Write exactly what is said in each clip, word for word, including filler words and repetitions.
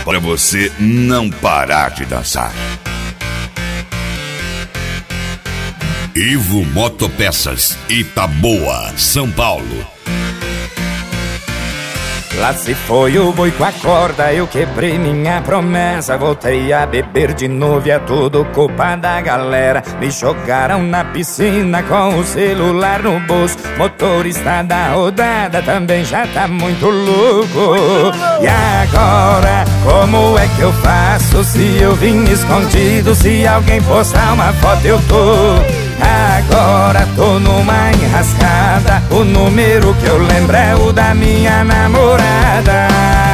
para você não parar de dançar. Ivo Motopeças, Itaboa, São Paulo. Lá se foi o boi com a corda, eu quebrei minha promessa. Voltei a beber de novo e é tudo culpa da galera. Me jogaram na piscina com o celular no bolso. Motorista da rodada também já tá muito louco. E agora, como é que eu faço se eu vim escondido? Se alguém postar uma foto eu tô... Agora tô numa enrascada. O número que eu lembro é o da minha namorada.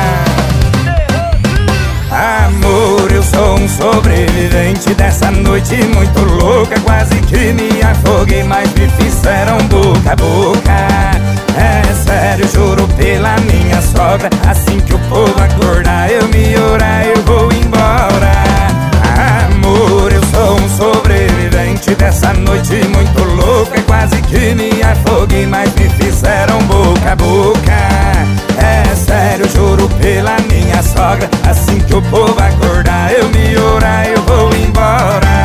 Amor, eu sou um sobrevivente dessa noite muito louca. Quase que me afoguei, mas me fizeram boca a boca. É sério, juro pela minha sogra. Assim que o povo acordar, eu me orar, eu vou embora. Amor, eu sou um sobrevivente dessa noite muito louca. Quase que me afoguei, mas me fizeram boca a boca. É sério, juro pela minha sogra. Assim que o povo acordar, eu me orar, eu vou embora.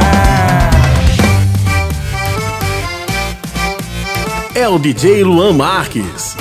É o D J Luan Marques.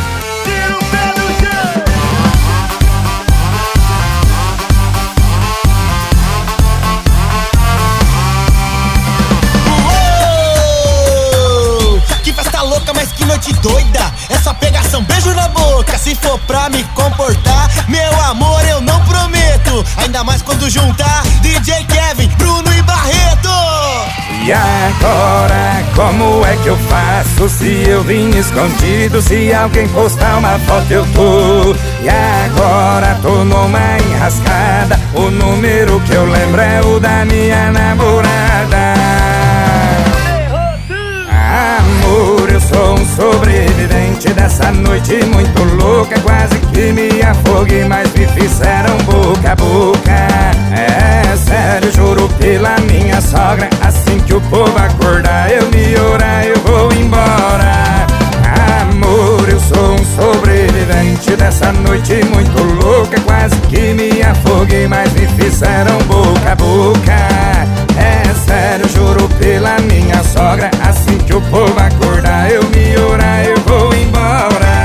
Mas que noite doida, essa pegação, beijo na boca. Se for pra me comportar, meu amor, eu não prometo. Ainda mais quando juntar D J Kevin, Bruno e Barreto. E agora, como é que eu faço se eu vim escondido? Se alguém postar uma foto eu tô. E agora tô numa enrascada. O número que eu lembro é o da minha namorada. Amor, eu sou um sobrevivente dessa noite muito louca. Quase que me afoguei, mas me fizeram boca a boca. É sério, juro pela minha sogra. Assim que o povo acordar, eu me orar, eu vou embora. Amor, eu sou um sobrevivente dessa noite muito louca. Quase que me afoguei, mas me fizeram boca a boca. É sério, juro pela minha sogra. Assim que o povo acordar, eu me orar, eu vou embora.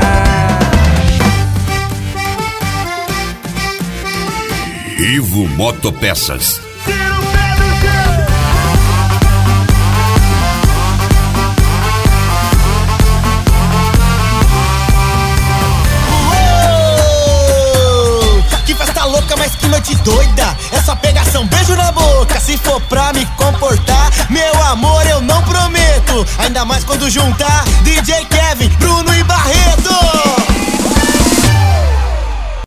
Ivo Motopeças. Mas que noite doida, essa pegação, beijo na boca. Se for pra me comportar, meu amor, eu não prometo. Ainda mais quando juntar D J